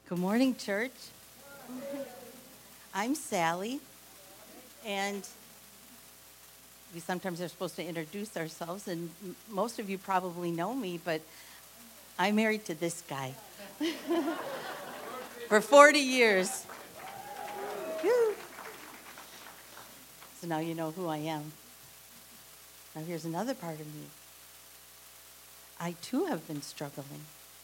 Good morning, church. I'm Sally, and we sometimes are supposed to introduce ourselves, and most of you probably know me, but I'm married to this guy for 40 years. Woo. So now you know who I am. Now here's another part of me. I too have been struggling.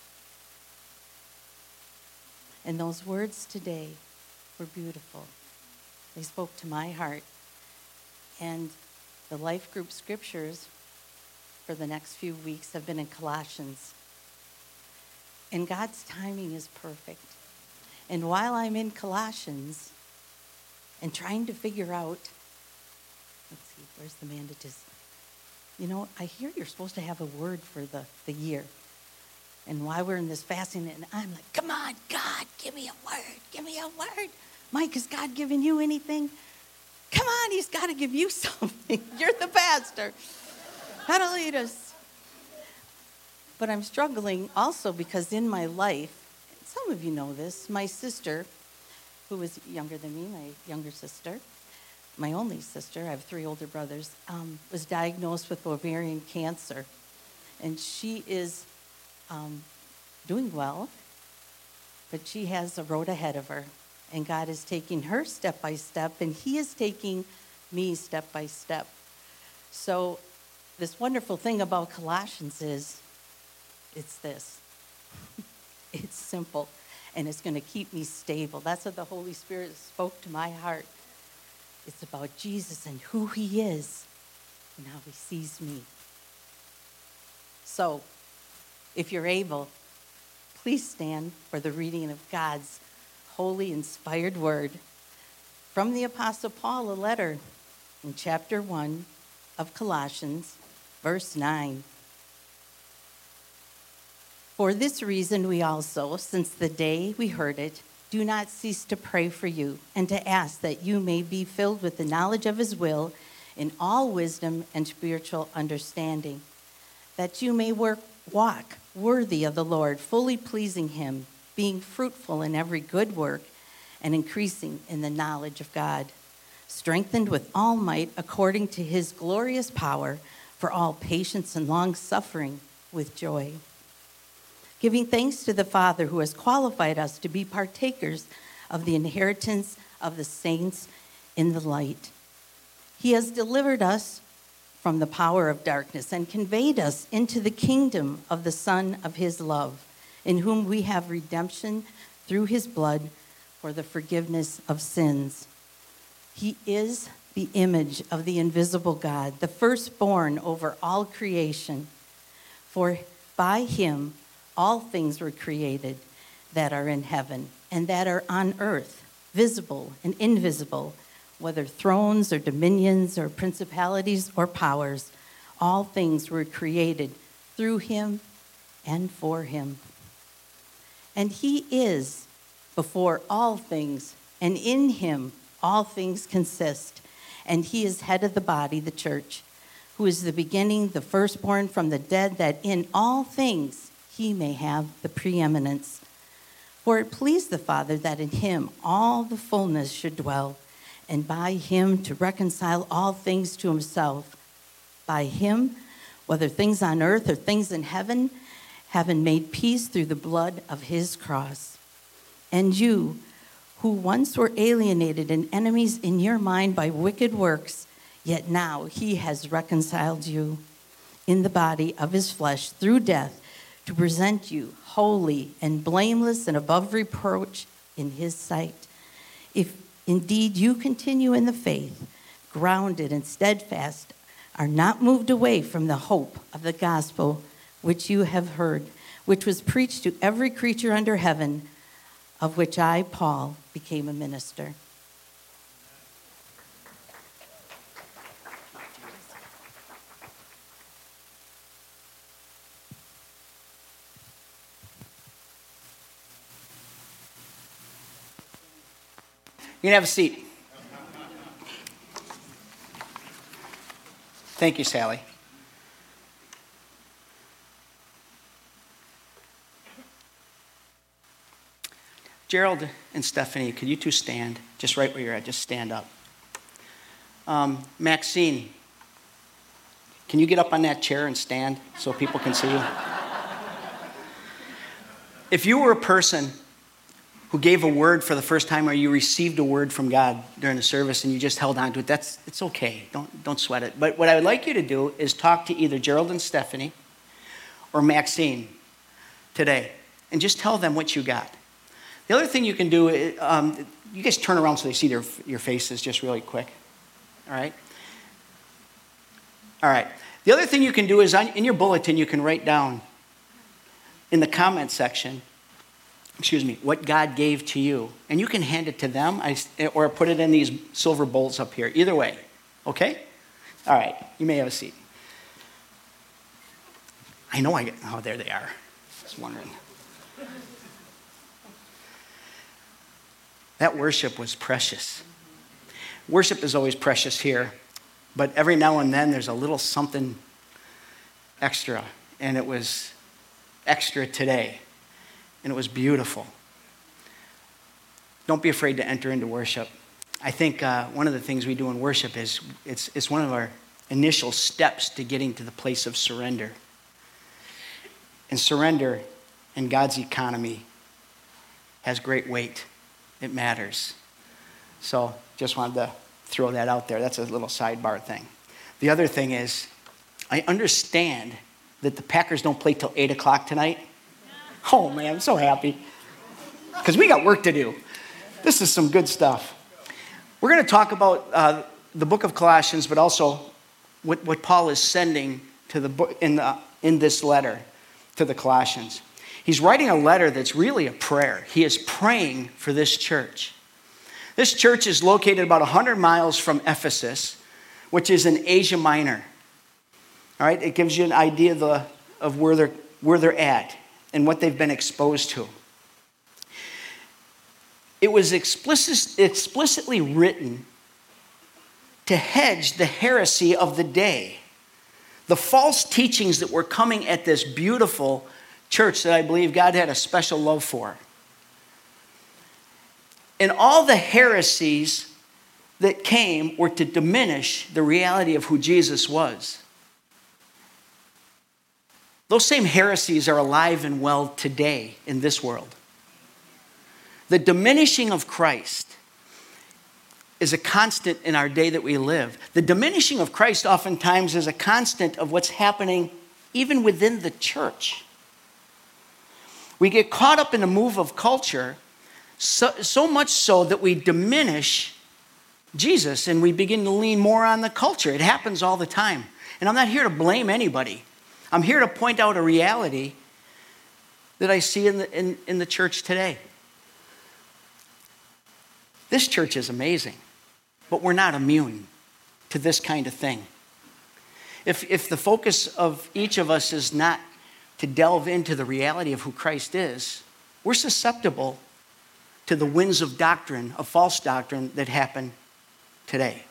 And those words today were beautiful. They spoke to my heart. And the life group scriptures for the next few weeks have been in Colossians. And God's timing is perfect. And while I'm in Colossians and trying to figure out, let's see, where's the bandages? I hear you're supposed to have a word for the year. And while we're in this fasting, and I'm like, come on, God, give me a word. Give me a word. Mike, has God given you anything? Come on, he's got to give you something. You're the pastor. How to lead us. But I'm struggling also because in my life, some of you know this, my sister, who was younger than me, my younger sister, my only sister, I have 3 older brothers, was diagnosed with ovarian cancer. And she is doing well, but she has a road ahead of her. And God is taking her step by step, and he is taking me step by step. So this wonderful thing about Colossians is, it's this. It's simple, and it's going to keep me stable. That's what the Holy Spirit spoke to my heart. It's about Jesus and who he is and how he sees me. So, if you're able, please stand for the reading of God's holy, inspired word from the Apostle Paul, a letter in chapter 1 of Colossians, verse 9. For this reason we also, since the day we heard it, do not cease to pray for you and to ask that you may be filled with the knowledge of his will in all wisdom and spiritual understanding, that you may walk worthy of the Lord, fully pleasing him, being fruitful in every good work and increasing in the knowledge of God, strengthened with all might according to his glorious power for all patience and long-suffering with joy, giving thanks to the Father who has qualified us to be partakers of the inheritance of the saints in the light. He has delivered us from the power of darkness and conveyed us into the kingdom of the Son of his love, in whom we have redemption through his blood for the forgiveness of sins. He is the image of the invisible God, the firstborn over all creation. For by him all things were created that are in heaven and that are on earth, visible and invisible, whether thrones or dominions or principalities or powers. All things were created through him and for him. And he is before all things, and in him all things consist. And he is head of the body, the church, who is the beginning, the firstborn from the dead, that in all things he may have the preeminence. For it pleased the Father that in him all the fullness should dwell, and by him to reconcile all things to himself. By him, whether things on earth or things in heaven, having made peace through the blood of his cross. And you, who once were alienated and enemies in your mind by wicked works, yet now he has reconciled you in the body of his flesh through death, to present you holy and blameless and above reproach in his sight. If indeed you continue in the faith, grounded and steadfast, are not moved away from the hope of the gospel which you have heard, which was preached to every creature under heaven, of which I, Paul, became a minister. You can have a seat. Thank you, Sally. Gerald and Stephanie, could you two stand? Just right where you're at, just stand up. Maxine, can you get up on that chair and stand so people can see you? If you were a person who gave a word for the first time or you received a word from God during the service and you just held on to it, it's okay. Don't sweat it. But what I would like you to do is talk to either Gerald and Stephanie or Maxine today and just tell them what you got. The other thing you can do, you guys turn around so they see your faces just really quick. All right? All right. The other thing you can do is in your bulletin, you can write down in the comment section, what God gave to you. And you can hand it to them or put it in these silver bowls up here. Either way. Okay? All right. You may have a seat. I know there they are. Just wondering. That worship was precious. Worship is always precious here, but every now and then there's a little something extra, and it was extra today, and it was beautiful. Don't be afraid to enter into worship. I think one of the things we do in worship is it's one of our initial steps to getting to the place of surrender. And surrender in God's economy has great weight. It matters. So just wanted to throw that out there. That's a little sidebar thing. The other thing is, I understand that the Packers don't play till 8 o'clock tonight. Oh, man, I'm so happy. Because we got work to do. This is some good stuff. We're going to talk about the book of Colossians, but also what Paul is sending to the book in this letter to the Colossians. He's writing a letter that's really a prayer. He is praying for this church. This church is located about 100 miles from Ephesus, which is in Asia Minor. All right, it gives you an idea of where they're at and what they've been exposed to. It was explicitly written to hedge the heresy of the day, the false teachings that were coming at this beautiful church that I believe God had a special love for. And all the heresies that came were to diminish the reality of who Jesus was. Those same heresies are alive and well today in this world. The diminishing of Christ is a constant in our day that we live. The diminishing of Christ oftentimes is a constant of what's happening even within the church. We get caught up in the move of culture, so much so that we diminish Jesus and we begin to lean more on the culture. It happens all the time. And I'm not here to blame anybody. I'm here to point out a reality that I see in the church today. This church is amazing, but we're not immune to this kind of thing. If the focus of each of us is not to delve into the reality of who Christ is, we're susceptible to the winds of doctrine, of false doctrine that happen today.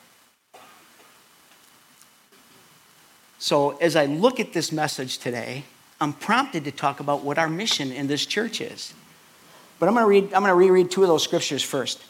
So as I look at this message today, I'm prompted to talk about what our mission in this church is. But I'm going to reread two of those scriptures first.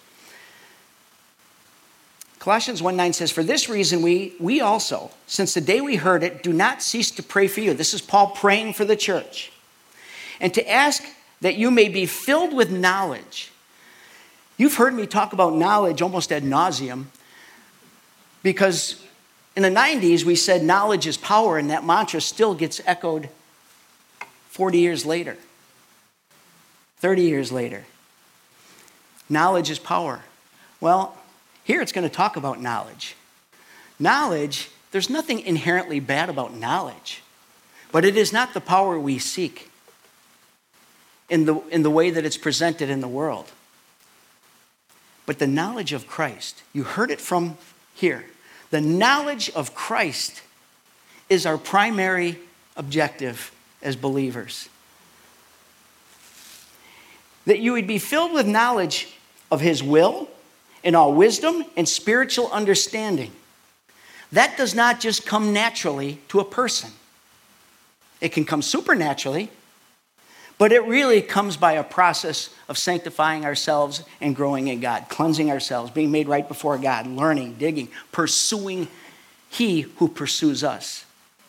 Colossians 1:9 says, "For this reason we also, since the day we heard it, do not cease to pray for you." This is Paul praying for the church. "And to ask that you may be filled with knowledge." You've heard me talk about knowledge almost ad nauseum, because in the 90s we said knowledge is power, and that mantra still gets echoed 40 years later, 30 years later. Knowledge is power. Well, here it's going to talk about knowledge. Knowledge, there's nothing inherently bad about knowledge, but it is not the power we seek in the way that it's presented in the world. But the knowledge of Christ, you heard it from here. The knowledge of Christ is our primary objective as believers. That you would be filled with knowledge of His will, in all wisdom and spiritual understanding. That does not just come naturally to a person. It can come supernaturally, But it really comes by a process of sanctifying ourselves and growing in God, cleansing ourselves, being made right before God, learning, digging, pursuing He who pursues us.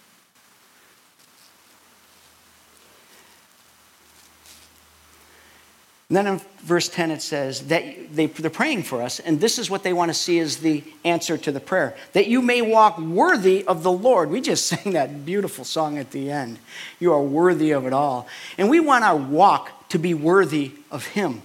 And then in verse 10 it says that they're praying for us, and this is what they want to see as the answer to the prayer. That you may walk worthy of the Lord. We just sang that beautiful song at the end. You are worthy of it all. And we want our walk to be worthy of Him.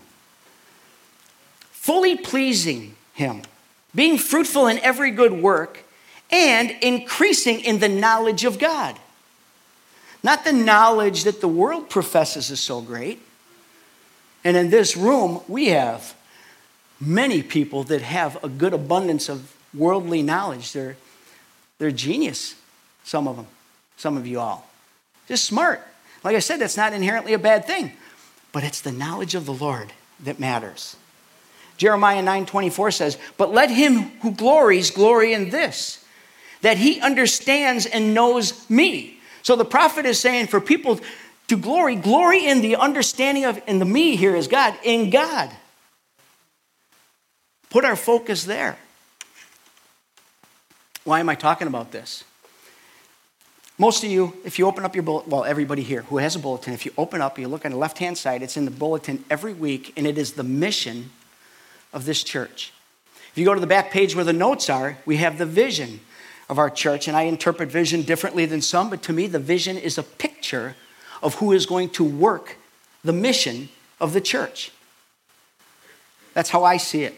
Fully pleasing Him. Being fruitful in every good work, and increasing in the knowledge of God. Not the knowledge that the world professes is so great. And in this room, we have many people that have a good abundance of worldly knowledge. They're genius, some of them, some of you all. Just smart. Like I said, that's not inherently a bad thing. But it's the knowledge of the Lord that matters. Jeremiah 9:24 says, but let him who glories glory in this, that he understands and knows me. So the prophet is saying for people to glory in the understanding of, and the me here is God, in God. Put our focus there. Why am I talking about this? Most of you, if you open up your bulletin, well, everybody here who has a bulletin, if you open up, you look on the left-hand side, it's in the bulletin every week, and it is the mission of this church. If you go to the back page where the notes are, we have the vision of our church, and I interpret vision differently than some, but to me, the vision is a picture of who is going to work the mission of the church. That's how I see it.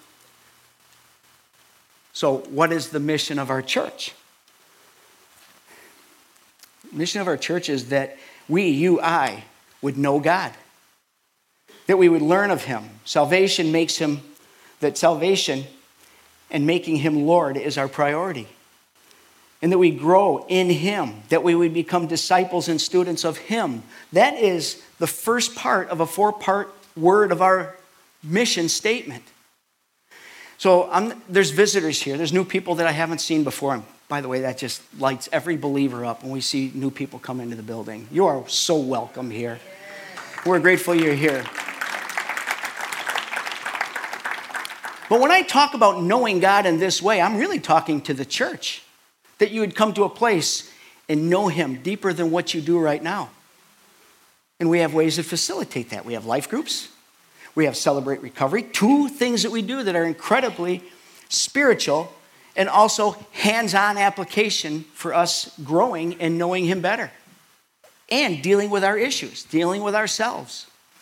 So, what is the mission of our church? The mission of our church is that we, you, I, would know God. That we would learn of Him. Salvation and making Him Lord is our priority. And that we grow in Him, that we would become disciples and students of Him. That is the first part of a 4-part word of our mission statement. So there's visitors here. There's new people that I haven't seen before. And by the way, that just lights every believer up when we see new people come into the building. You are so welcome here. We're grateful you're here. But when I talk about knowing God in this way, I'm really talking to the church. That you would come to a place and know Him deeper than what you do right now. And we have ways to facilitate that. We have life groups. We have Celebrate Recovery. 2 things that we do that are incredibly spiritual and also hands-on application for us growing and knowing Him better. And dealing with our issues, dealing with ourselves.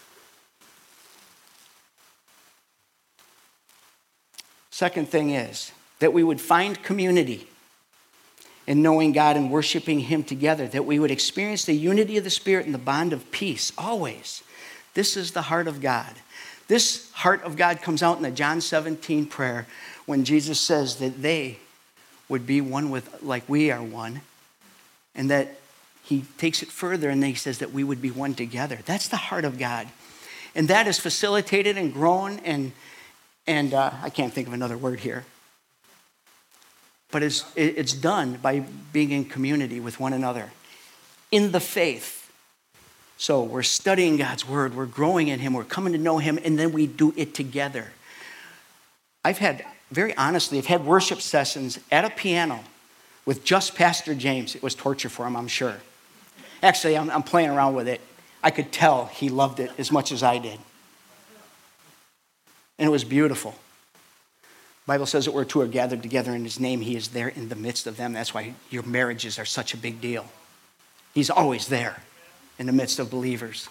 Second thing is that we would find community in knowing God and worshiping Him together, that we would experience the unity of the Spirit and the bond of peace, always. This is the heart of God. This heart of God comes out in the John 17 prayer when Jesus says that they would be one with, like we are one, and that He takes it further and He says that we would be one together. That's the heart of God. And that is facilitated and grown and I can't think of another word here. But it's done by being in community with one another in the faith. So we're studying God's word, we're growing in Him, we're coming to know Him, and then we do it together. I've had worship sessions at a piano with just Pastor James. It was torture for him, I'm sure. Actually, I'm playing around with it. I could tell he loved it as much as I did. And it was beautiful. The Bible says that where 2 are gathered together in His name, He is there in the midst of them. That's why your marriages are such a big deal. He's always there in the midst of believers.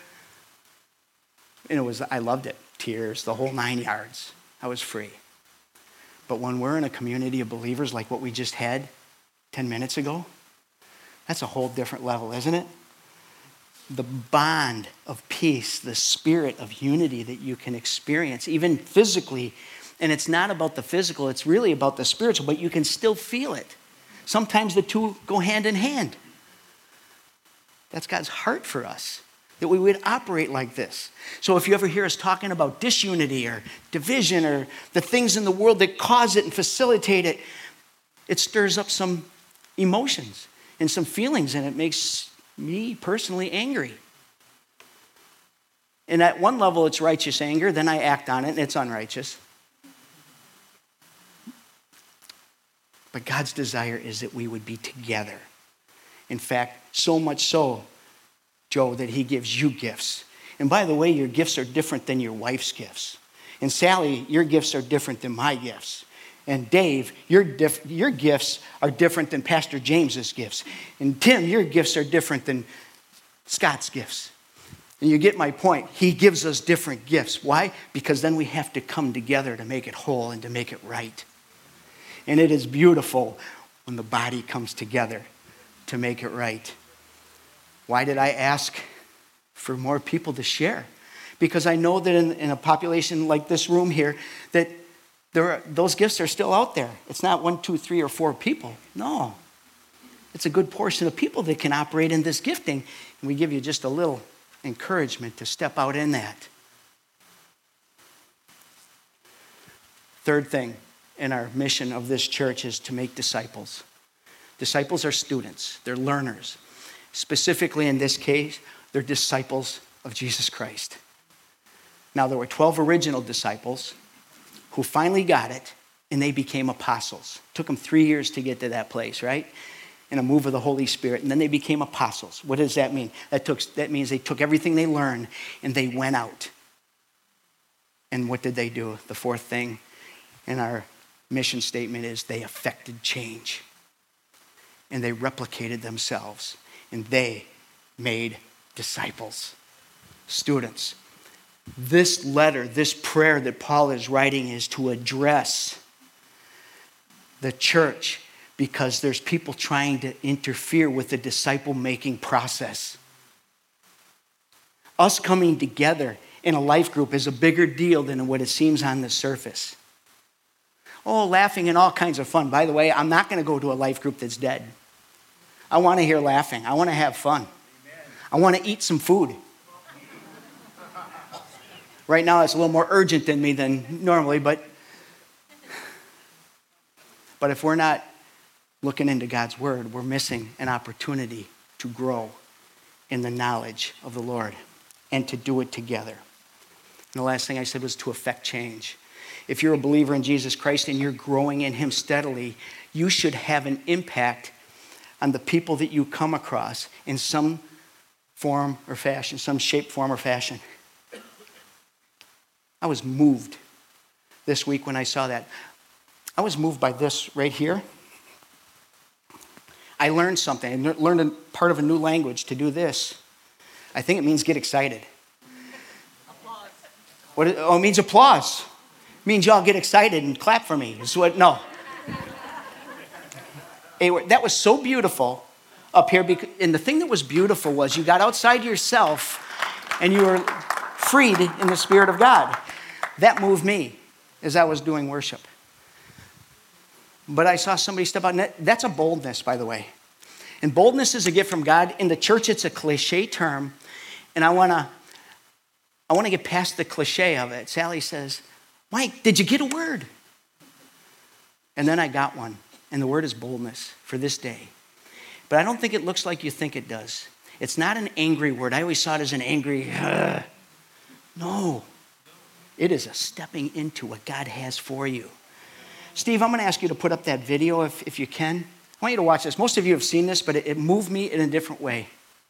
And I loved it. Tears, the whole 9 yards. I was free. But when we're in a community of believers like what we just had 10 minutes ago, that's a whole different level, isn't it? The bond of peace, the spirit of unity that you can experience, even physically. And it's not about the physical, it's really about the spiritual, but you can still feel it. Sometimes the 2 go hand in hand. That's God's heart for us, that we would operate like this. So if you ever hear us talking about disunity or division or the things in the world that cause it and facilitate it, it stirs up some emotions and some feelings, and it makes me personally angry. And at one level, it's righteous anger. Then I act on it, and it's unrighteous. But God's desire is that we would be together. In fact, so much so, Joe, that he gives you gifts. And by the way, your gifts are different than your wife's gifts. And Sally, your gifts are different than my gifts. And Dave, your gifts are different than Pastor James's gifts. And Tim, your gifts are different than Scott's gifts. And you get my point. He gives us different gifts. Why? Because then we have to come together to make it whole and to make it right. And it is beautiful when the body comes together to make it right. Why did I ask for more people to share? Because I know that in a population like this room here, that those gifts are still out there. It's not 1, 2, 3, or 4 people. No. It's a good portion of people that can operate in this gifting. And we give you just a little encouragement to step out in that. Third thing in our mission of this church is to make disciples. Disciples are students. They're learners. Specifically in this case, they're disciples of Jesus Christ. Now, there were 12 original disciples who finally got it, and they became apostles. It took them 3 years to get to that place, right? In a move of the Holy Spirit. And then they became apostles. What does that mean? That means they took everything they learned, and they went out. And what did they do? The fourth thing in our mission statement is they affected change. And they replicated themselves. And they made disciples. Students, this letter, this prayer that Paul is writing is to address the church because there's people trying to interfere with the disciple-making process. Us coming together in a life group is a bigger deal than what it seems on the surface. Oh, laughing and all kinds of fun. By the way, I'm not going to go to a life group that's dead. I want to hear laughing. I want to have fun. I want to eat some food. Right now, it's a little more urgent in me than normally, but if we're not looking into God's word, we're missing an opportunity to grow in the knowledge of the Lord and to do it together. And the last thing I said was to affect change. If you're a believer in Jesus Christ and you're growing in him steadily, you should have an impact on the people that you come across in some form or fashion, some shape, form, or fashion. I was moved this week when I saw that. I was moved by this right here. I learned something. I learned a part of a new language to do this. I think it means get excited. Applause. It means applause. It means y'all get excited and clap for me. No. That was so beautiful up here. And the thing that was beautiful was you got outside yourself and you were freed in the Spirit of God. That moved me as I was doing worship. But I saw somebody step out. And that's a boldness, by the way. And boldness is a gift from God. In the church, it's a cliche term. And I want to get past the cliche of it. Sally says, Mike, did you get a word? And then I got one. And the word is boldness for this day. But I don't think it looks like you think it does. It's not an angry word. I always saw it as an angry, No. It is a stepping into what God has for you. Steve, I'm going to ask you to put up that video if you can. I want you to watch this. Most of you have seen this, but it moved me in a different way.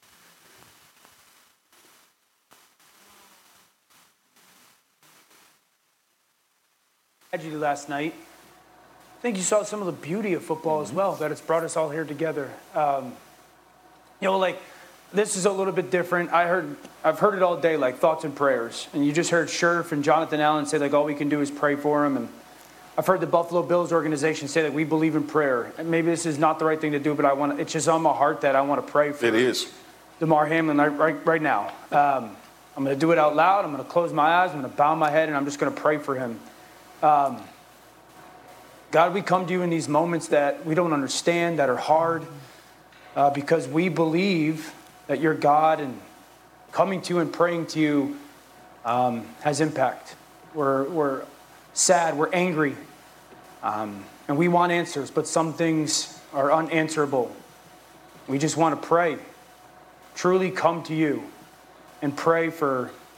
Tragedy last night. I think you saw some of the beauty of football as well, that it's brought us all here together. This is a little bit different. I've heard it all day, like thoughts and prayers. And you just heard Scherf and Jonathan Allen say, like, all we can do is pray for him. And I've heard the Buffalo Bills organization say that we believe in prayer. And maybe this is not the right thing to do, but it's just on my heart that I want to pray for. It is. Damar Hamlin right now. I'm going to do it out loud. I'm going to close my eyes. I'm going to bow my head, and I'm just going to pray for him. God, we come to you in these moments that we don't understand, that are hard, because we believe that you're God, and coming to you and praying to you has impact. We're sad, we're angry, and we want answers, but some things are unanswerable. We just want to pray, truly come to you and pray for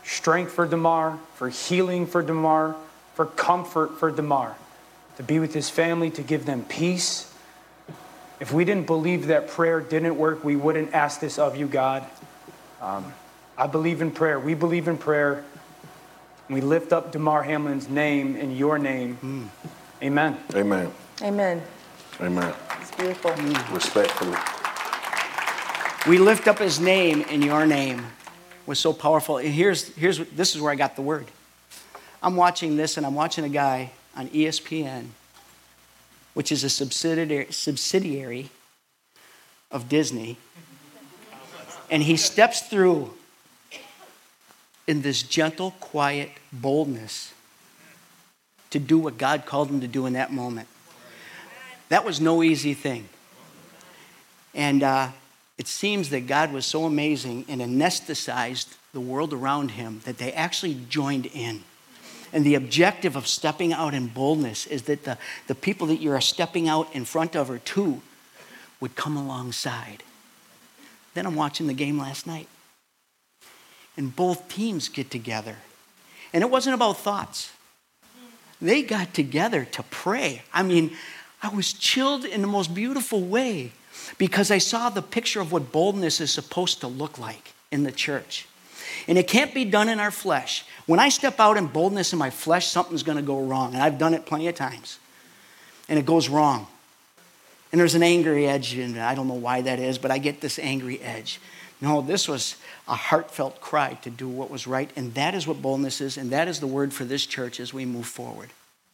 strength for Damar, for healing for Damar, for comfort for Damar, to be with his family, to give them peace. If we didn't believe that prayer didn't work, we wouldn't ask this of you, God. I believe in prayer. We believe in prayer. We lift up Damar Hamlin's name in your name. Amen. Amen. Amen. Amen. It's beautiful. Respectfully. We lift up his name in your name. Was so powerful. And this is where I got the word. I'm watching this, and I'm watching a guy on ESPN, which is a subsidiary of Disney. And he steps through in this gentle, quiet boldness to do what God called him to do in that moment. That was no easy thing. And it seems that God was so amazing and anesthetized the world around him that they actually joined in. And the objective of stepping out in boldness is that the people that you're stepping out in front of or to would come alongside. Then I'm watching the game last night. And both teams get together. And it wasn't about thoughts. They got together to pray. I mean, I was chilled in the most beautiful way because I saw the picture of what boldness is supposed to look like in the church. And it can't be done in our flesh. When I step out in boldness in my flesh, something's going to go wrong. And I've done it plenty of times. And it goes wrong. And there's an angry edge, and I don't know why that is, but I get this angry edge. No, this was a heartfelt cry to do what was right. And that is what boldness is. And that is the word for this church as we move forward.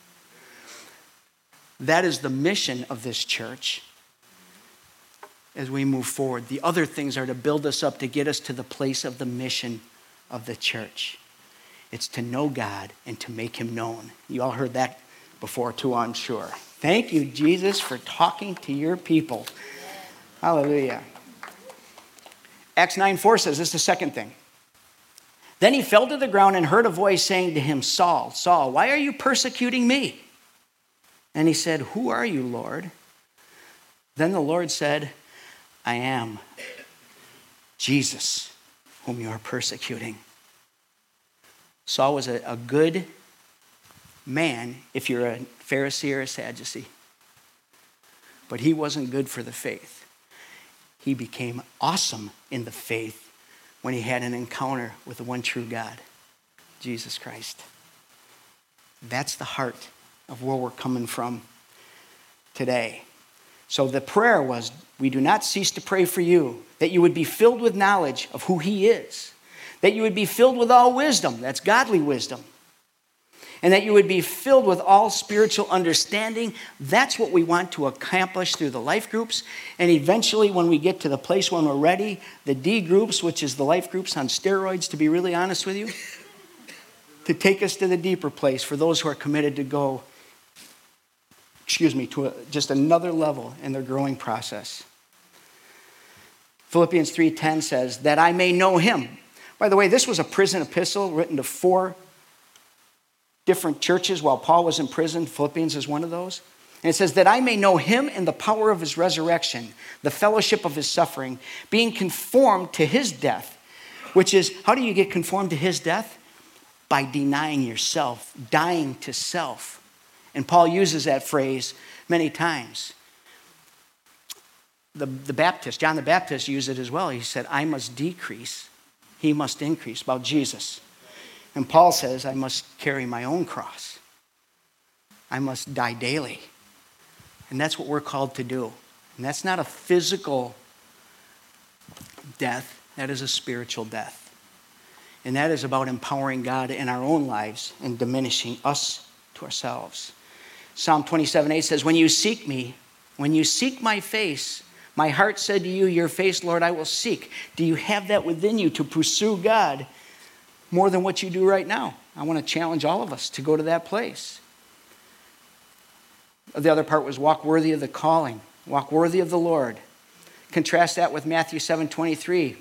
That is the mission of this church as we move forward. The other things are to build us up, to get us to the place of the mission of the church. It's to know God and to make him known. You all heard that before too, I'm sure. Thank you, Jesus, for talking to your people. Hallelujah. Acts 9:4 says, this is the second thing. Then he fell to the ground and heard a voice saying to him, Saul, Saul, why are you persecuting me? And he said, who are you, Lord? Then the Lord said, I am Jesus, whom you are persecuting. Saul was a good man if you're a Pharisee or a Sadducee. But he wasn't good for the faith. He became awesome in the faith when he had an encounter with the one true God, Jesus Christ. That's the heart of where we're coming from today. So the prayer was, we do not cease to pray for you, that you would be filled with knowledge of who he is, that you would be filled with all wisdom, that's godly wisdom, and that you would be filled with all spiritual understanding. That's what we want to accomplish through the life groups. And eventually, when we get to the place when we're ready, the D groups, which is the life groups on steroids, to be really honest with you, to take us to the deeper place for those who are committed to go, to just another level in their growing process. Philippians 3:10 says, that I may know him. By the way, this was a prison epistle written to 4 different churches while Paul was in prison. Philippians is one of those. And it says, that I may know him in the power of his resurrection, the fellowship of his suffering, being conformed to his death. Which is, how do you get conformed to his death? By denying yourself, dying to self. And Paul uses that phrase many times. The Baptist, John the Baptist, used it as well. He said, I must decrease, he must increase, about Jesus. And Paul says, I must carry my own cross. I must die daily. And that's what we're called to do. And that's not a physical death, that is a spiritual death. And that is about empowering God in our own lives and diminishing us to ourselves. Psalm 27:8 says, when you seek me, when you seek my face, my heart said to you, your face, Lord, I will seek. Do you have that within you to pursue God more than what you do right now? I want to challenge all of us to go to that place. The other part was walk worthy of the calling, walk worthy of the Lord. Contrast that with Matthew 7:23.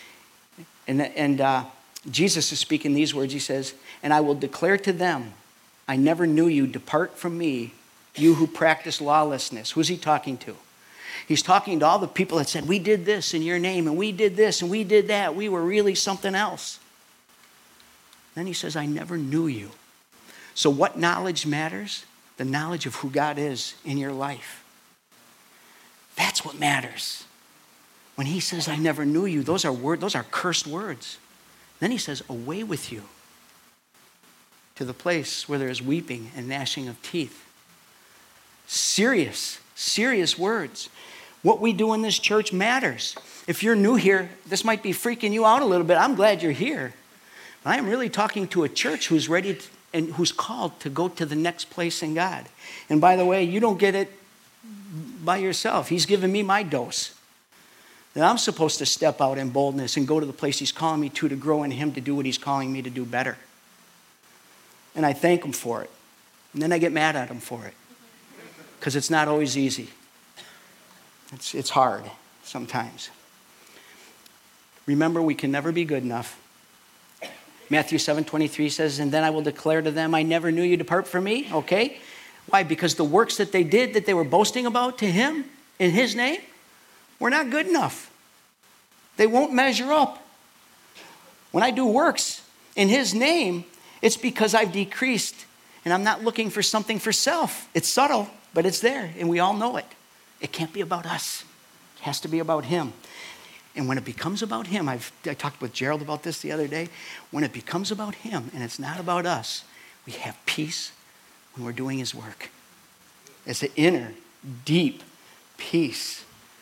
And Jesus is speaking these words. He says, and I will declare to them, I never knew you. Depart from me, you who practice lawlessness. Who's he talking to? He's talking to all the people that said, we did this in your name, and we did this, and we did that. We were really something else. Then he says, I never knew you. So what knowledge matters? The knowledge of who God is in your life. That's what matters. When he says, I never knew you, those are cursed words. Then he says, away with you to the place where there is weeping and gnashing of teeth. Serious words. What we do in this church matters. If you're new here, this might be freaking you out a little bit. I'm glad you're here. But I am really talking to a church who's ready and who's called to go to the next place in God. And by the way, you don't get it by yourself. He's given me my dose. That I'm supposed to step out in boldness and go to the place he's calling me to grow in him, to do what he's calling me to do better. And I thank him for it. And then I get mad at him for it. Because it's not always easy. It's hard sometimes. Remember, we can never be good enough. Matthew 7:23 says, and then I will declare to them, I never knew you, depart from me. Okay? Why? Because the works that they did, that they were boasting about to him, in his name, were not good enough. They won't measure up. When I do works in his name, it's because I've decreased, and I'm not looking for something for self. It's subtle, but it's there, and we all know it. It can't be about us. It has to be about him. And when it becomes about him, I talked with Gerald about this the other day. When it becomes about him and it's not about us, we have peace when we're doing his work. It's an inner, deep peace.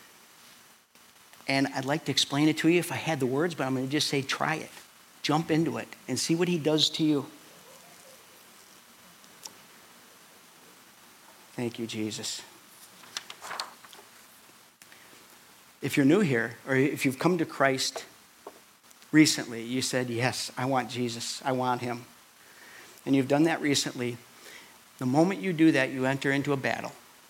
And I'd like to explain it to you if I had the words, but I'm going to just say try it. Jump into it and see what he does to you. Thank you, Jesus. If you're new here, or if you've come to Christ recently, you said, yes, I want Jesus, I want him. And you've done that recently. The moment you do that, you enter into a battle.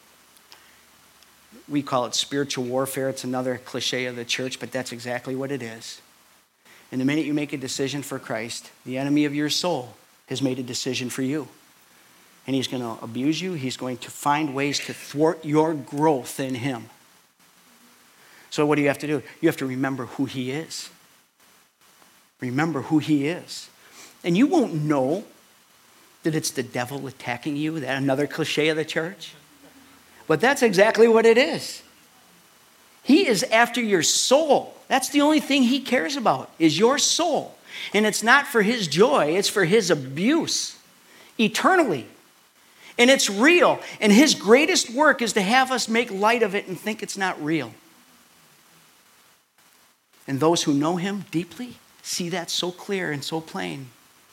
We call it spiritual warfare. It's another cliche of the church, but that's exactly what it is. And the minute you make a decision for Christ, the enemy of your soul has made a decision for you. And he's going to abuse you. He's going to find ways to thwart your growth in him. So what do you have to do? You have to remember who he is. Remember who he is. And you won't know that it's the devil attacking you, that another cliche of the church. But that's exactly what it is. He is after your soul. That's the only thing he cares about, is your soul. And it's not for his joy, it's for his abuse eternally. And it's real. And his greatest work is to have us make light of it and think it's not real. And those who know him deeply see that so clear and so plain.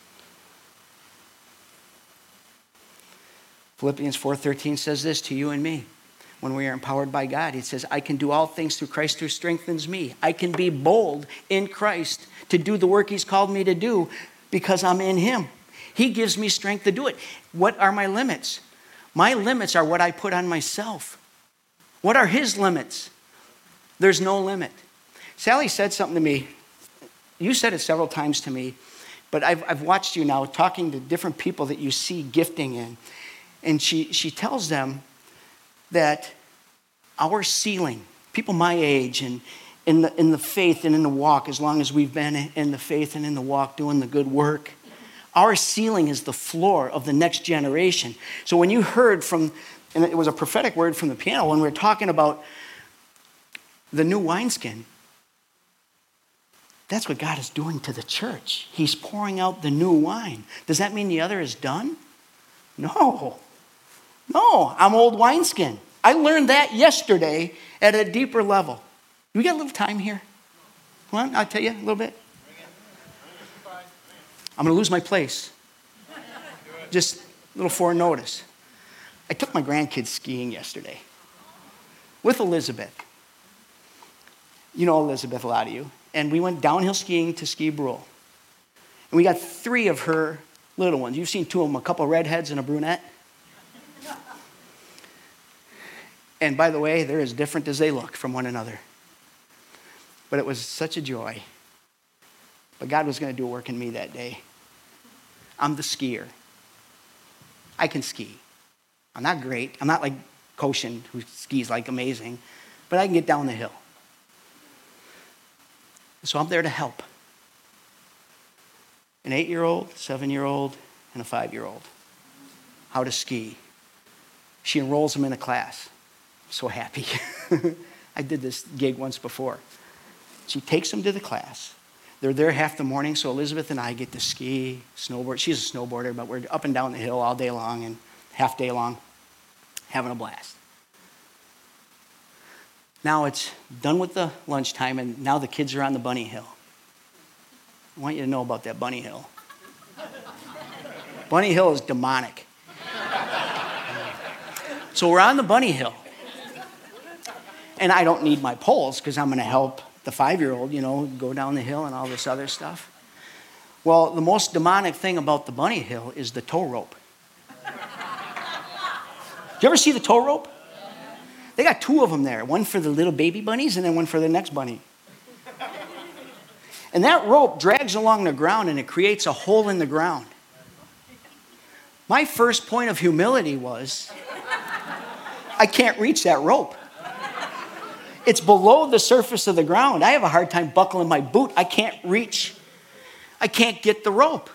Philippians 4:13 says this to you and me. When we are empowered by God, it says, I can do all things through Christ who strengthens me. I can be bold in Christ to do the work he's called me to do because I'm in him. He gives me strength to do it. What are my limits? My limits are what I put on myself. What are his limits? There's no limit. Sally said something to me. You said it several times to me, but I've watched you now talking to different people that you see gifting in. And she tells them that our ceiling, people my age and in the faith and in the walk, as long as we've been in the faith and in the walk doing the good work, our ceiling is the floor of the next generation. So when you heard from, and it was a prophetic word from the piano, when we were talking about the new wineskin, that's what God is doing to the church. He's pouring out the new wine. Does that mean the other is done? No, I'm old wineskin. I learned that yesterday at a deeper level. We got a little time here. Come on, I'll tell you a little bit. I'm going to lose my place. Just a little foreknotice. I took my grandkids skiing yesterday with Elizabeth. You know Elizabeth, a lot of you. And we went downhill skiing to Ski Brule. And we got 3 of her little ones. You've seen 2 of them, a couple of redheads and a brunette. And by the way, they're as different as they look from one another. But it was such a joy. But God was going to do a work in me that day. I'm the skier. I can ski. I'm not great. I'm not like Koshin, who skis like amazing. But I can get down the hill. So I'm there to help. an 8-year-old, 7-year-old, and a 5-year-old how to ski. She enrolls them in a class. I'm so happy. I did this gig once before. She takes them to the class. They're there half the morning, so Elizabeth and I get to ski, snowboard. She's a snowboarder, but we're up and down the hill all day long and half day long, having a blast. Now it's done with the lunchtime, and now the kids are on the bunny hill. I want you to know about that bunny hill. Bunny hill is demonic. So we're on the bunny hill. And I don't need my poles because I'm going to help the 5-year-old, go down the hill and all this other stuff. Well, the most demonic thing about the bunny hill is the tow rope. Do you ever see the tow rope? They got 2 of them there, one for the little baby bunnies and then one for the next bunny. And that rope drags along the ground and it creates a hole in the ground. My first point of humility was, I can't reach that rope. It's below the surface of the ground. I have a hard time buckling my boot. I can't get the rope.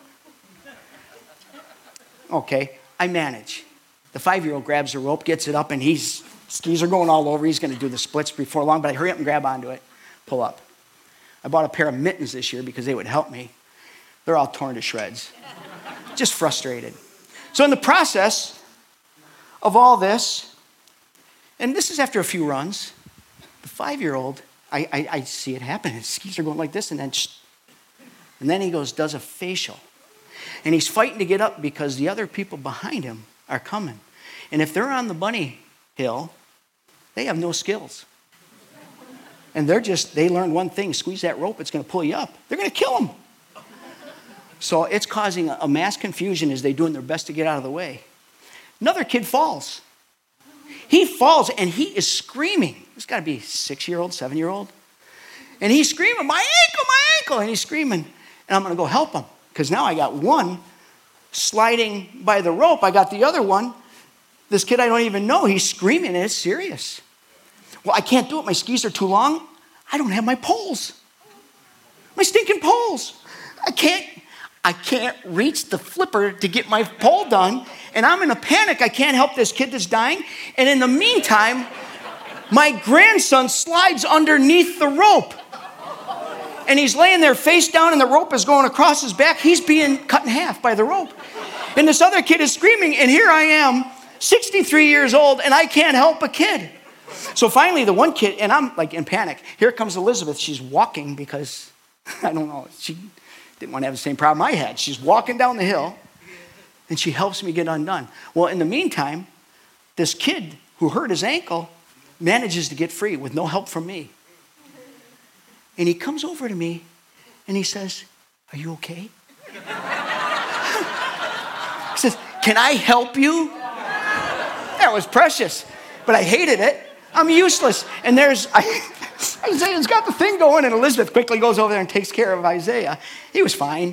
Okay, I manage. The 5-year-old grabs the rope, gets it up, and skis are going all over. He's going to do the splits before long, but I hurry up and grab onto it, pull up. I bought a pair of mittens this year because they would help me. They're all torn to shreds. Just frustrated. So in the process of all this, and this is after a few runs, the 5-year-old, I see it happen. His skis are going like this, and then he does a facial. And he's fighting to get up because the other people behind him are coming. And if they're on the bunny hill, they have no skills. And they learned one thing, squeeze that rope, it's going to pull you up. They're going to kill him. So it's causing a mass confusion as they're doing their best to get out of the way. Another kid falls. He falls and he is screaming. He's got to be 6-year-old, 7-year-old. And he's screaming, my ankle, and he's screaming. And I'm going to go help him because now I got one sliding by the rope. I got the other one. This kid I don't even know, he's screaming and it's serious. Well, I can't do it. My skis are too long. I don't have my poles. My stinking poles. I can't reach the flipper to get my pole done. And I'm in a panic. I can't help this kid that's dying. And in the meantime, my grandson slides underneath the rope. And he's laying there face down and the rope is going across his back. He's being cut in half by the rope. And this other kid is screaming. And here I am, 63 years old, and I can't help a kid. So finally, the one kid, and I'm like in panic. Here comes Elizabeth. She's walking because, I don't know, she didn't want to have the same problem I had. She's walking down the hill, and she helps me get undone. Well, in the meantime, this kid who hurt his ankle manages to get free with no help from me. And he comes over to me, and he says, are you okay? He says, can I help you? That was precious, but I hated it. I'm useless. And Isaiah's got the thing going, and Elizabeth quickly goes over there and takes care of Isaiah. He was fine.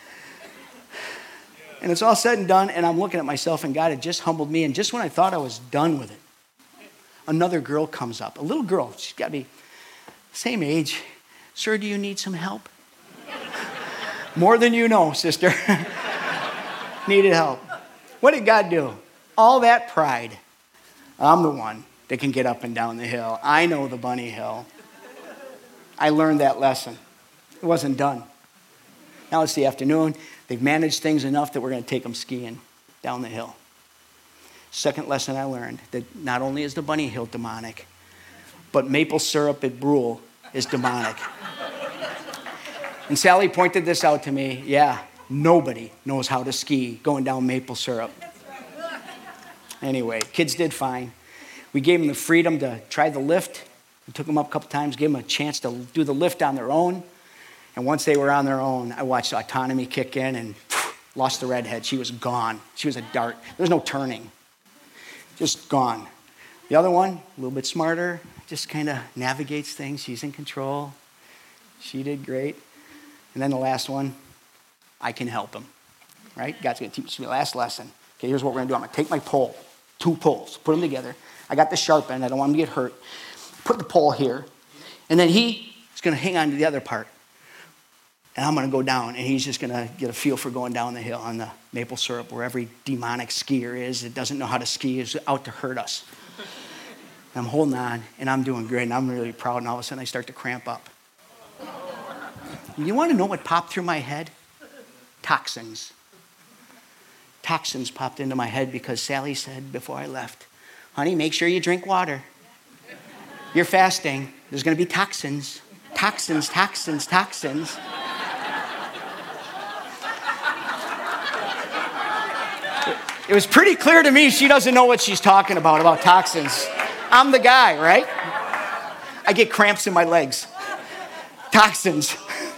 And it's all said and done, and I'm looking at myself, and God had just humbled me, and just when I thought I was done with it, another girl comes up, a little girl. She's got to be same age. Sir, do you need some help? More than you know, sister. Needed help. What did God do? All that pride. I'm the one that can get up and down the hill. I know the bunny hill. I learned that lesson. It wasn't done. Now it's the afternoon. They've managed things enough that we're going to take them skiing down the hill. Second lesson I learned, that not only is the bunny hill demonic, but maple syrup at Brule is demonic. And Sally pointed this out to me. Yeah, nobody knows how to ski going down maple syrup. Anyway, kids did fine. We gave them the freedom to try the lift. We took them up a couple times, gave them a chance to do the lift on their own. And once they were on their own, I watched autonomy kick in and lost the redhead. She was gone. She was a dart. There was no turning. Just gone. The other one, a little bit smarter, just kind of navigates things. She's in control. She did great. And then the last one, I can help him. Right? God's going to teach me the last lesson. Okay, here's what we're going to do. I'm going to take my pole, 2 poles, put them together. I got the sharp end. I don't want him to get hurt. Put the pole here. And then he is going to hang on to the other part. And I'm going to go down, and he's just going to get a feel for going down the hill on the maple syrup where every demonic skier is that doesn't know how to ski is out to hurt us. And I'm holding on, and I'm doing great, and I'm really proud, and all of a sudden I start to cramp up. You want to know what popped through my head? Toxins. Toxins popped into my head because Sally said before I left, honey, make sure you drink water. You're fasting. There's going to be toxins. Toxins, toxins, toxins. It was pretty clear to me she doesn't know what she's talking about toxins. I'm the guy, right? I get cramps in my legs. Toxins.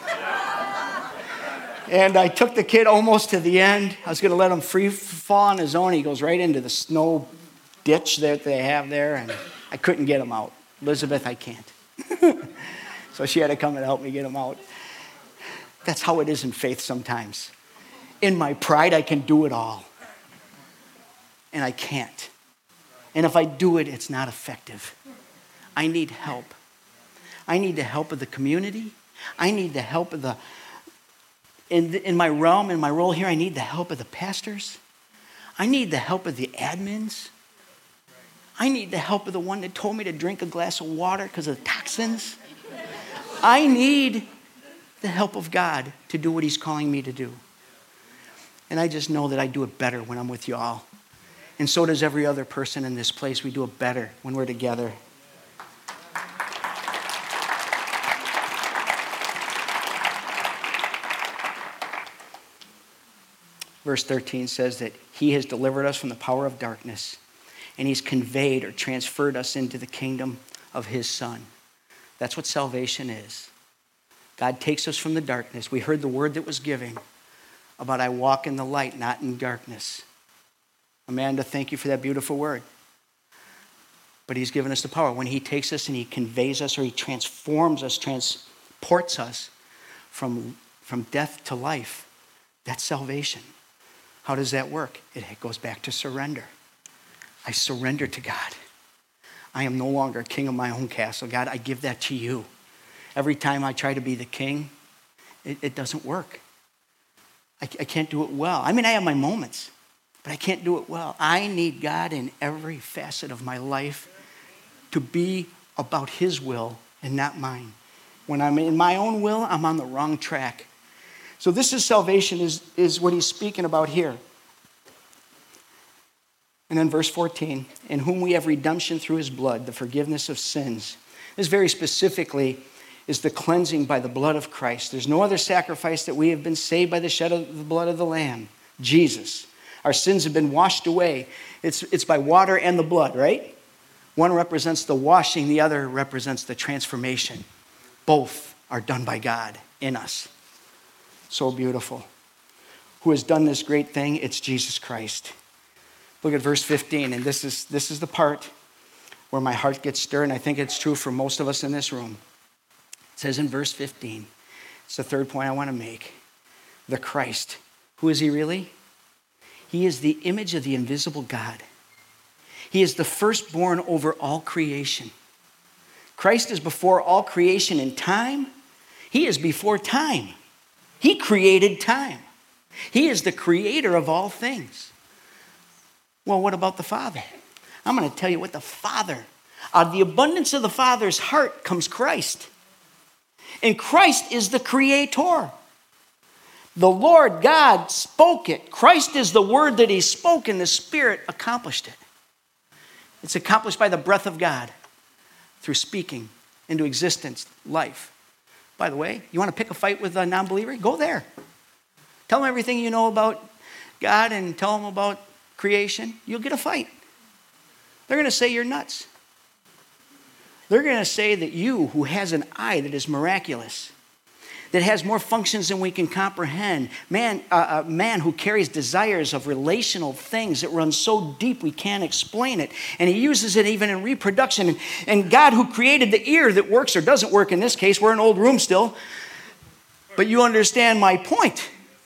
And I took the kid almost to the end. I was going to let him free fall on his own. He goes right into the snow ditch that they have there, and I couldn't get him out. Elizabeth, I can't. So she had to come and help me get him out. That's how it is in faith sometimes. In my pride, I can do it all. And I can't. And if I do it, it's not effective. I need help. I need the help of the community. I need the help of in my realm, in my role here, I need the help of the pastors. I need the help of the admins. I need the help of the one that told me to drink a glass of water because of the toxins. I need the help of God to do what he's calling me to do. And I just know that I do it better when I'm with you all. And so does every other person in this place. We do it better when we're together. Verse 13 says that he has delivered us from the power of darkness, and he's conveyed or transferred us into the kingdom of his Son. That's what salvation is. God takes us from the darkness. We heard the word that was given about I walk in the light, not in darkness. Amanda, thank you for that beautiful word. But he's given us the power. When he takes us and he conveys us or he transforms us, transports us from death to life, that's salvation. How does that work? It goes back to surrender. I surrender to God. I am no longer king of my own castle. God, I give that to you. Every time I try to be the king, it doesn't work. I can't do it well. I mean, I have my moments, but I can't do it well. I need God in every facet of my life to be about his will and not mine. When I'm in my own will, I'm on the wrong track. So this is salvation, is what he's speaking about here. And then verse 14, in whom we have redemption through his blood, the forgiveness of sins. This very specifically is the cleansing by the blood of Christ. There's no other sacrifice that we have been saved by the shed of the blood of the Lamb, Jesus. Our sins have been washed away. It's by water and the blood, right? One represents the washing, the other represents the transformation. Both are done by God in us. So beautiful. Who has done this great thing? It's Jesus Christ. Look at verse 15, and this is the part where my heart gets stirred, and I think it's true for most of us in this room. It says in verse 15, it's the third point I want to make. The Christ. Who is he really? He is the image of the invisible God. He is the firstborn over all creation. Christ is before all creation in time. He is before time. He created time. He is the creator of all things. Well, what about the Father? I'm going to tell you what the Father, out of the abundance of the Father's heart comes Christ. And Christ is the creator. The Lord God spoke it. Christ is the word that he spoke, and the Spirit accomplished it. It's accomplished by the breath of God through speaking into existence, life. By the way, you want to pick a fight with a non-believer? Go there. Tell them everything you know about God and tell them about creation. You'll get a fight. They're going to say you're nuts. They're going to say that you, who has an eye that is miraculous, that has more functions than we can comprehend, a man who carries desires of relational things that run so deep we can't explain it, and he uses it even in reproduction, and God who created the ear that works or doesn't work in this case, we're in an old room still, but you understand my point,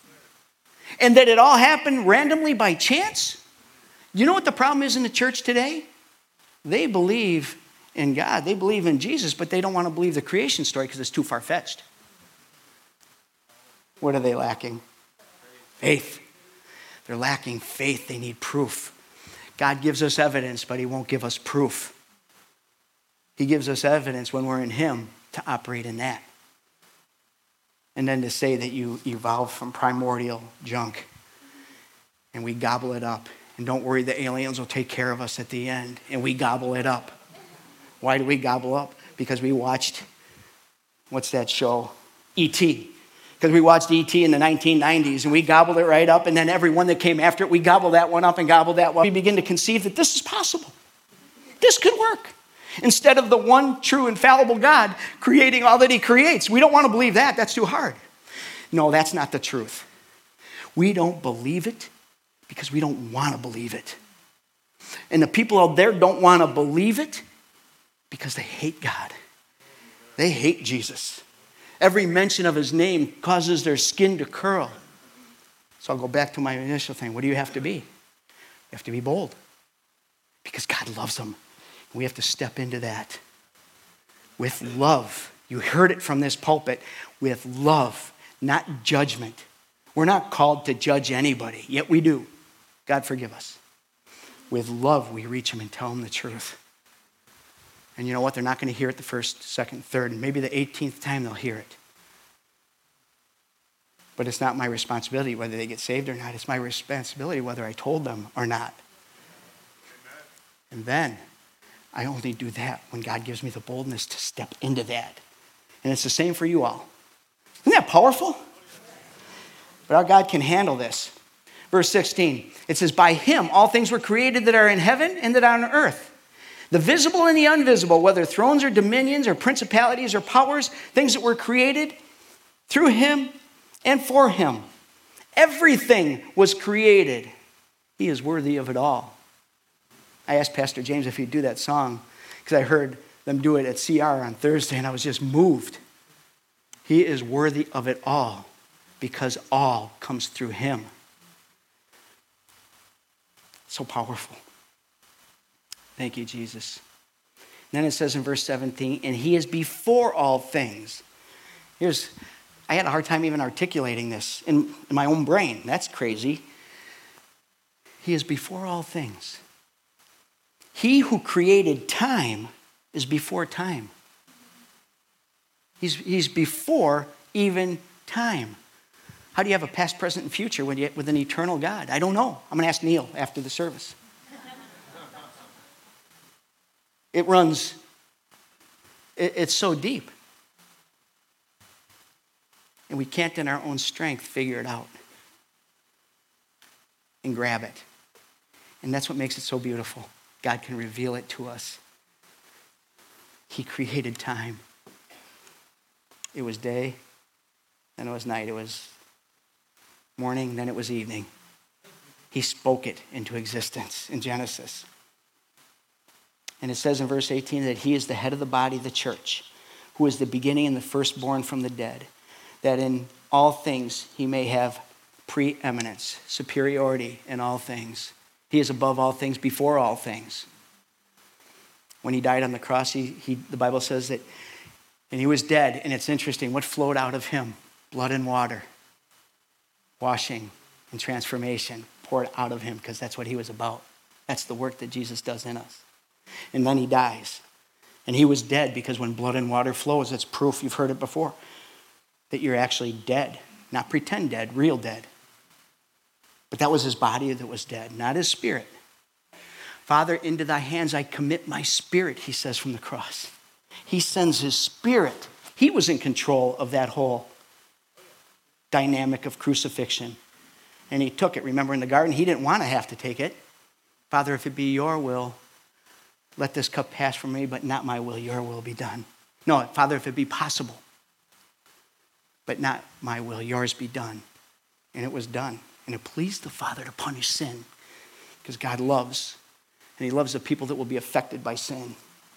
and that it all happened randomly by chance. You know what the problem is in the church today? They believe in God, they believe in Jesus, but they don't want to believe the creation story because it's too far-fetched. What are they lacking? Faith. They're lacking faith. They need proof. God gives us evidence, but he won't give us proof. He gives us evidence when we're in him to operate in that. And then to say that you evolved from primordial junk and we gobble it up. And don't worry, the aliens will take care of us at the end. And we gobble it up. Why do we gobble up? Because we watched, what's that show? E.T. Because we watched E.T. in the 1990s and we gobbled it right up. And then every one that came after it, we gobbled that one up and gobbled that one. We begin to conceive that this is possible. This could work. Instead of the one true infallible God creating all that he creates. We don't want to believe that. That's too hard. No, that's not the truth. We don't believe it because we don't want to believe it. And the people out there don't want to believe it because they hate God. They hate Jesus. Every mention of his name causes their skin to curl. So I'll go back to my initial thing. What do you have to be? You have to be bold because God loves them. We have to step into that with love. You heard it from this pulpit, with love, not judgment. We're not called to judge anybody, yet we do. God forgive us. With love, we reach them and tell them the truth. And you know what? They're not going to hear it the first, second, third, and maybe the 18th time they'll hear it. But it's not my responsibility whether they get saved or not. It's my responsibility whether I told them or not. And then I only do that when God gives me the boldness to step into that. And it's the same for you all. Isn't that powerful? But our God can handle this. Verse 16, it says, by him all things were created that are in heaven and that are on earth. The visible and the invisible, whether thrones or dominions or principalities or powers, things that were created through him and for him. Everything was created. He is worthy of it all. I asked Pastor James if he'd do that song because I heard them do it at CR on Thursday and I was just moved. He is worthy of it all because all comes through him. So powerful. Thank you, Jesus. And then it says in verse 17, and he is before all things. I had a hard time even articulating this in my own brain. That's crazy. He is before all things. He who created time is before time. He's before even time. How do you have a past, present, and future with an eternal God? I don't know. I'm going to ask Neil after the service. It's so deep. And we can't in our own strength figure it out and grab it. And that's what makes it so beautiful. God can reveal it to us. He created time. It was day, then it was night. It was morning, then it was evening. He spoke it into existence in Genesis. And it says in verse 18 that he is the head of the body, the church, who is the beginning and the firstborn from the dead, that in all things he may have preeminence, superiority in all things. He is above all things, before all things. When he died on the cross, the Bible says that, and he was dead, and it's interesting, what flowed out of him? Blood and water, washing and transformation poured out of him, because that's what he was about. That's the work that Jesus does in us. And then he dies. And he was dead because when blood and water flows, it's proof, you've heard it before, that you're actually dead. Not pretend dead, real dead. But that was his body that was dead, not his spirit. Father, into thy hands I commit my spirit, he says from the cross. He sends his spirit. He was in control of that whole dynamic of crucifixion. And he took it. Remember in the garden, he didn't want to have to take it. Father, if it be your will, let this cup pass from me, but not my will, your will be done. No, Father, if it be possible, but not my will, yours be done. And it was done. And it pleased the Father to punish sin because God loves, and he loves the people that will be affected by sin.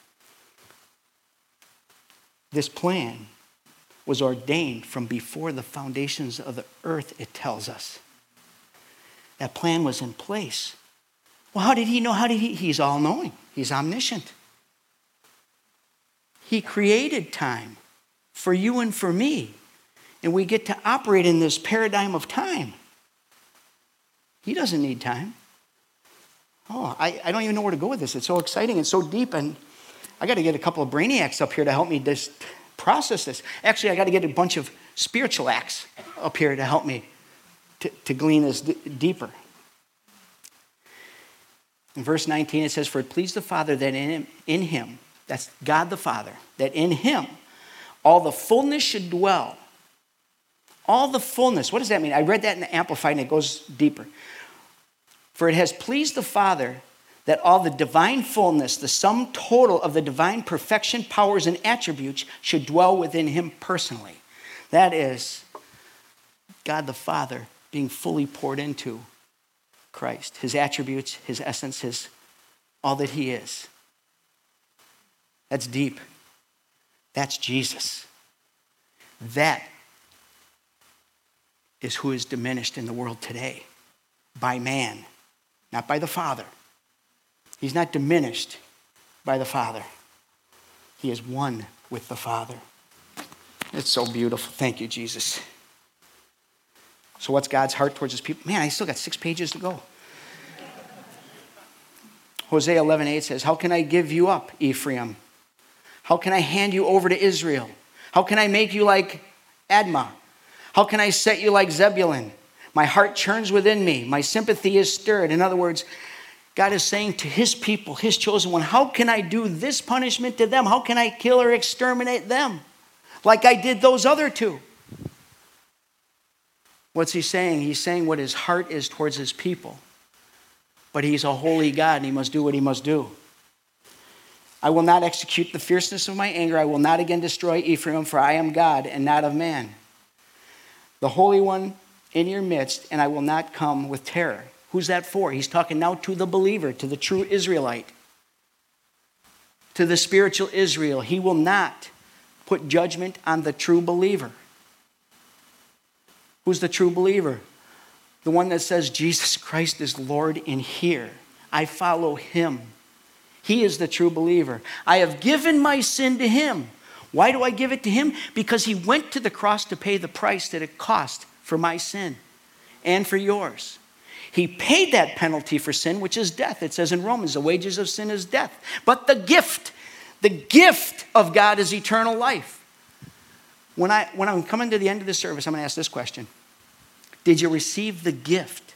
This plan was ordained from before the foundations of the earth, it tells us. That plan was in place. Well, how did he know? He's all-knowing. He's omniscient. He created time for you and for me. And we get to operate in this paradigm of time. He doesn't need time. Oh, I don't even know where to go with this. It's so exciting and so deep, and I got to get a couple of brainiacs up here to help me just process this. Actually, I got to get a bunch of spiritual acts up here to help me to glean this deeper. In verse 19, it says, "For it pleased the Father that in him, that's God the Father, that in him all the fullness should dwell." All the fullness. What does that mean? I read that in the Amplified, and it goes deeper. "For it has pleased the Father that all the divine fullness, the sum total of the divine perfection, powers, and attributes should dwell within him personally." That is God the Father being fully poured into Christ. His attributes, his essence, all that he is. That's deep. That's Jesus. That is who is diminished in the world today by man, not by the Father. He's not diminished by the Father. He is one with the Father. It's so beautiful. Thank you, Jesus. So what's God's heart towards his people? Man, I still got 6 pages to go. Hosea 11:8 says, "How can I give you up, Ephraim? How can I hand you over to Israel? How can I make you like Admah? How can I set you like Zebulun? My heart churns within me. My sympathy is stirred." In other words, God is saying to his people, his chosen one, how can I do this punishment to them? How can I kill or exterminate them like I did those other two? What's he saying? He's saying what his heart is towards his people. But he's a holy God, and he must do what he must do. "I will not execute the fierceness of my anger. I will not again destroy Ephraim, for I am God and not of man, the Holy One in your midst, and I will not come with terror." Who's that for? He's talking now to the believer, to the true Israelite, to the spiritual Israel. He will not put judgment on the true believer. Who's the true believer? The one that says Jesus Christ is Lord in here. I follow him. He is the true believer. I have given my sin to him. Why do I give it to him? Because he went to the cross to pay the price that it cost for my sin and for yours. He paid that penalty for sin, which is death. It says in Romans, the wages of sin is death. But the gift of God is eternal life. When I'm coming to the end of this service, I'm going to ask this question. Did you receive the gift?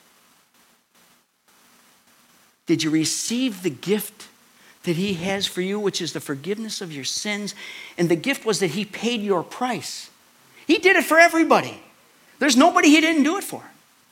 Did you receive the gift that he has for you, which is the forgiveness of your sins? And the gift was that he paid your price. He did it for everybody. There's nobody he didn't do it for.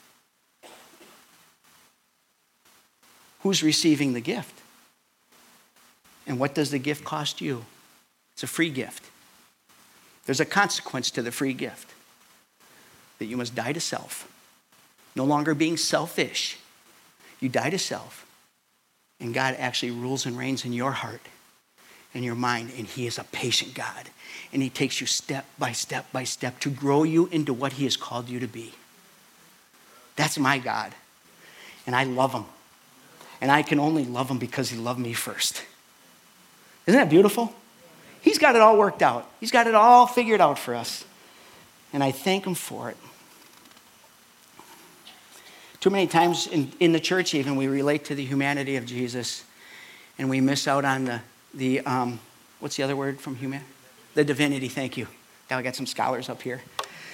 Who's receiving the gift? And what does the gift cost you? It's a free gift. There's a consequence to the free gift. That you must die to self. No longer being selfish. You die to self. And God actually rules and reigns in your heart and your mind. And he is a patient God. And he takes you step by step by step to grow you into what he has called you to be. That's my God. And I love him. And I can only love him because he loved me first. Isn't that beautiful? He's got it all worked out. He's got it all figured out for us. And I thank him for it. Too many times in the church even, we relate to the humanity of Jesus. And we miss out on the what's the other word from human? The divinity, thank you. Now I got some scholars up here.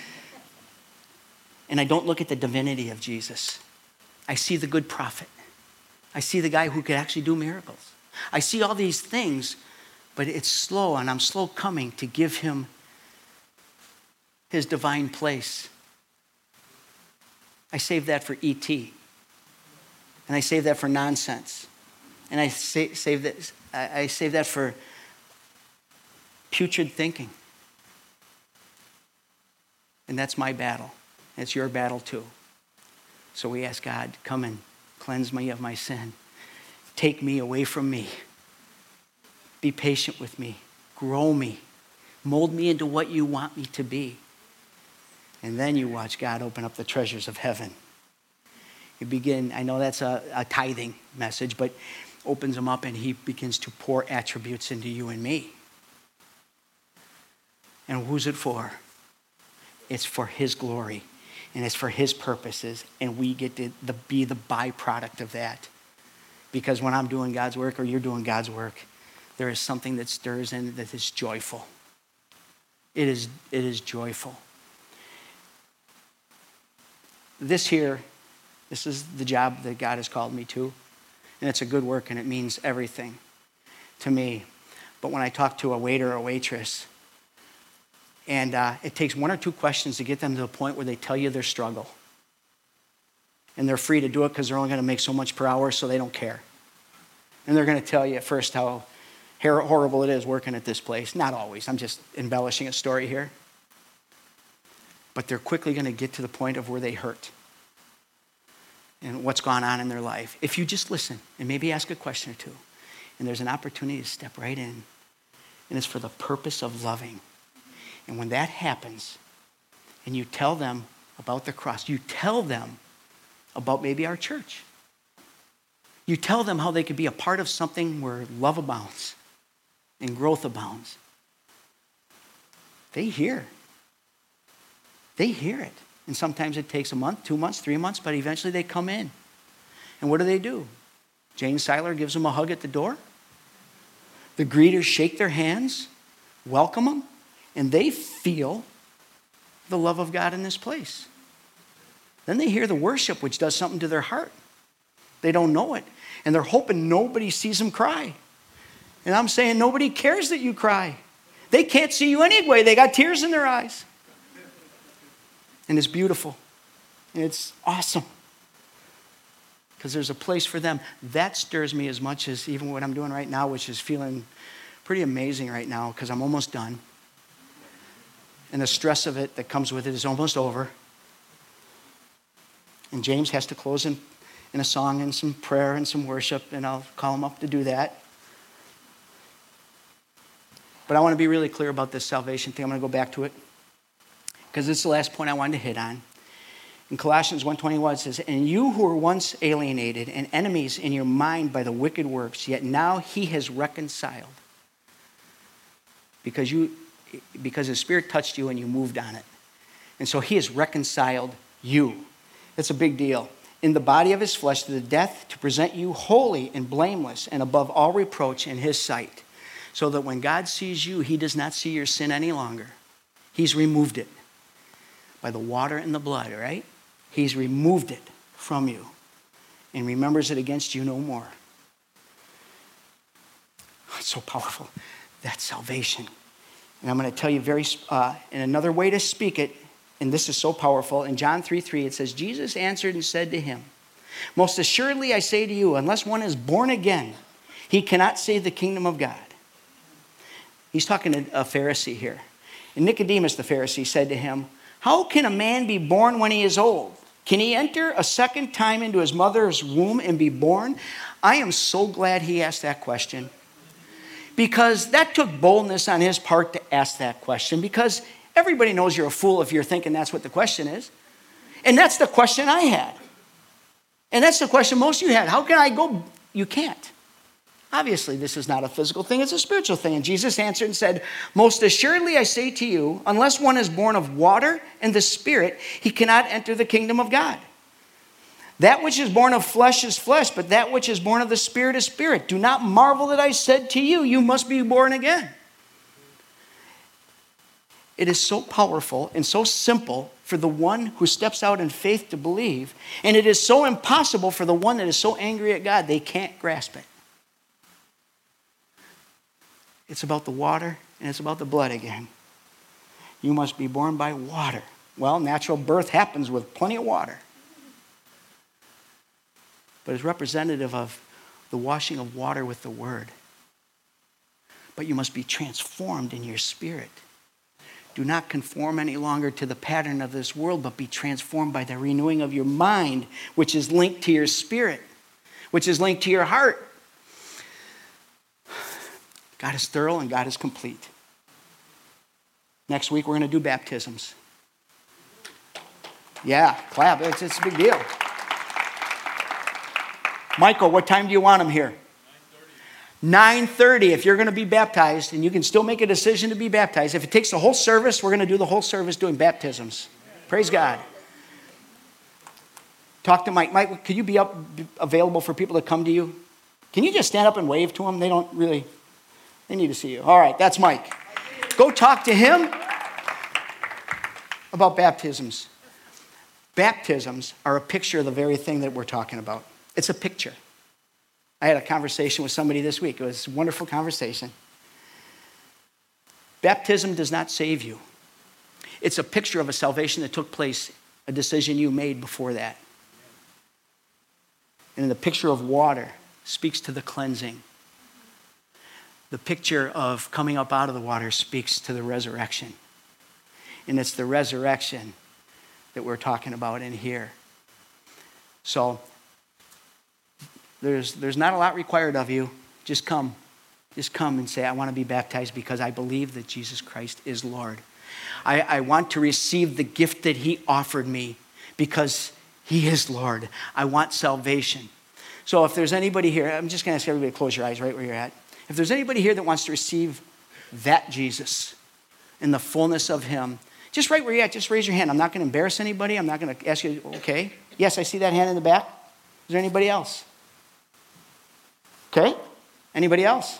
And I don't look at the divinity of Jesus. I see the good prophet. I see the guy who could actually do miracles. I see all these things, but it's slow, and I'm slow coming to give him his divine place. I save that for E.T. And I save that for nonsense. And I save that for putrid thinking. And that's my battle. It's your battle too. So we ask God, come and cleanse me of my sin. Take me away from me. Be patient with me. Grow me. Mold me into what you want me to be. And then you watch God open up the treasures of heaven. You begin, I know that's a tithing message, but opens them up and he begins to pour attributes into you and me. And who's it for? It's for his glory, and it's for his purposes, and we get to be the byproduct of that. Because when I'm doing God's work or you're doing God's work, there is something that stirs in that is joyful. It is joyful. This is the job that God has called me to. And it's a good work, and it means everything to me. But when I talk to a waiter or a waitress, and it takes one or two questions to get them to the point where they tell you their struggle. And they're free to do it because they're only going to make so much per hour, so they don't care. And they're going to tell you at first how horrible it is working at this place. Not always. I'm just embellishing a story here. But they're quickly going to get to the point of where they hurt and what's gone on in their life. If you just listen and maybe ask a question or two, and there's an opportunity to step right in, and it's for the purpose of loving. And when that happens, and you tell them about the cross, you tell them about maybe our church. You tell them how they could be a part of something where love abounds and growth abounds. They hear. They hear it. And sometimes it takes a month, 2 months, 3 months, but eventually they come in. And what do? Jane Seiler gives them a hug at the door. The greeters shake their hands, welcome them, and they feel the love of God in this place. Then they hear the worship, which does something to their heart. They don't know it. And they're hoping nobody sees them cry. And I'm saying nobody cares that you cry. They can't see you anyway. They got tears in their eyes. And it's beautiful. And it's awesome. Because there's a place for them. That stirs me as much as even what I'm doing right now, which is feeling pretty amazing right now because I'm almost done. And the stress of it that comes with it is almost over. And James has to close in a song and some prayer and some worship, and I'll call him up to do that. But I want to be really clear about this salvation thing. I'm going to go back to it because it's the last point I wanted to hit on. In Colossians 1:21 it says, "And you who were once alienated and enemies in your mind by the wicked works, yet now he has reconciled." Because his Spirit touched you and you moved on it. And so he has reconciled you. It's a big deal. In the body of his flesh to the death, to present you holy and blameless and above all reproach in his sight. So that when God sees you, he does not see your sin any longer. He's removed it by the water and the blood, right? He's removed it from you and remembers it against you no more. It's so powerful. That's salvation. And I'm going to tell you in another way to speak it, and this is so powerful. In John 3:3, it says, Jesus answered and said to him, "Most assuredly I say to you, unless one is born again, he cannot see the kingdom of God." He's talking to a Pharisee here. And Nicodemus the Pharisee said to him, "How can a man be born when he is old? Can he enter a second time into his mother's womb and be born?" I am so glad he asked that question. Because that took boldness on his part to ask that question. Because everybody knows you're a fool if you're thinking that's what the question is. And that's the question I had. And that's the question most of you had. How can I go? You can't. Obviously, this is not a physical thing. It's a spiritual thing. And Jesus answered and said, "Most assuredly I say to you, unless one is born of water and the Spirit, he cannot enter the kingdom of God. That which is born of flesh is flesh, but that which is born of the Spirit is spirit. Do not marvel that I said to you, you must be born again." It is so powerful and so simple for the one who steps out in faith to believe, and it is so impossible for the one that is so angry at God, they can't grasp it. It's about the water and it's about the blood again. You must be born by water. Well, natural birth happens with plenty of water. But it's representative of the washing of water with the word. But you must be transformed in your spirit. Do not conform any longer to the pattern of this world, but be transformed by the renewing of your mind, which is linked to your spirit, which is linked to your heart. God is thorough and God is complete. Next week, we're going to do baptisms. Yeah, clap. It's a big deal. Michael, what time do you want him here? 9:30, if you're going to be baptized, and you can still make a decision to be baptized. If it takes the whole service, we're going to do the whole service doing baptisms. Praise God. Talk to Mike. Mike, could you be available for people to come to you? Can you just stand up and wave to them? They need to see you. All right, that's Mike. Go talk to him about baptisms. Baptisms are a picture of the very thing that we're talking about. It's a picture. I had a conversation with somebody this week. It was a wonderful conversation. Baptism does not save you. It's a picture of a salvation that took place, a decision you made before that. And the picture of water speaks to the cleansing. The picture of coming up out of the water speaks to the resurrection. And it's the resurrection that we're talking about in here. So, there's not a lot required of you. Just come. Just come and say, I want to be baptized because I believe that Jesus Christ is Lord. I want to receive the gift that he offered me because he is Lord. I want salvation. So if there's anybody here, I'm just going to ask everybody to close your eyes right where you're at. If there's anybody here that wants to receive that Jesus in the fullness of him, just right where you're at, just raise your hand. I'm not going to embarrass anybody. I'm not going to ask you, okay. Yes, I see that hand in the back. Is there anybody else? Okay. Anybody else?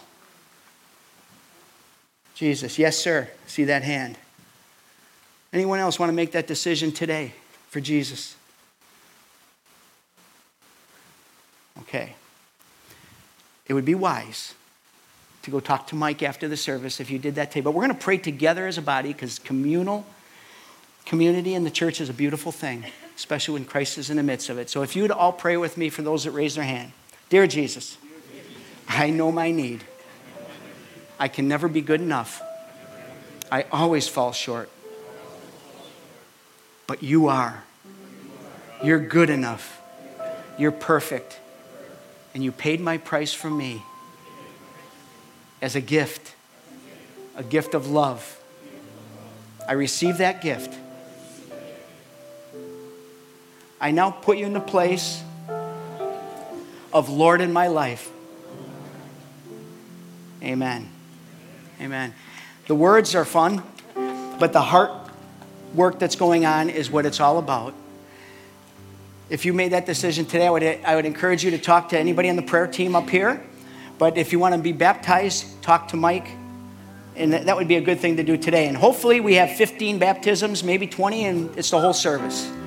Jesus. Yes, sir. See that hand. Anyone else want to make that decision today for Jesus? Okay. It would be wise to go talk to Mike after the service if you did that today. But we're going to pray together as a body because community in the church is a beautiful thing, especially when Christ is in the midst of it. So if you would all pray with me for those that raise their hand. Dear Jesus, I know my need. I can never be good enough. I always fall short. But you are. You're good enough. You're perfect. And you paid my price for me as a gift of love. I receive that gift. I now put you in the place of Lord in my life. Amen. Amen. The words are fun, but the heart work that's going on is what it's all about. If you made that decision today, I would encourage you to talk to anybody on the prayer team up here. But if you want to be baptized, talk to Mike. And that would be a good thing to do today. And hopefully we have 15 baptisms, maybe 20, and it's the whole service.